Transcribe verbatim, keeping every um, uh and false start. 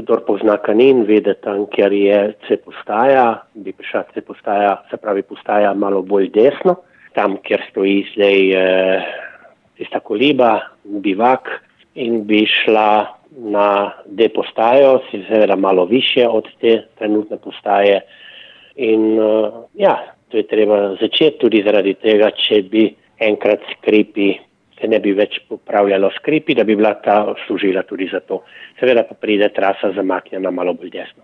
kdor pozna Kanin, ve, da tam, kjer je C-postaja, bi prišla C-postaja, se pravi postaja malo bolj desno, tam, kjer stoji zdaj eh, tista koliba, bivak, in bi šla na D-postajo, si seveda malo više od te trenutne postaje. In uh, ja, to je treba začeti tudi zaradi tega, če bi enkrat skripi, se ne bi več popravljalo skripi, da bi bila ta služila tudi za to. Seveda pa pride trasa zamaknjena malo bolj desno.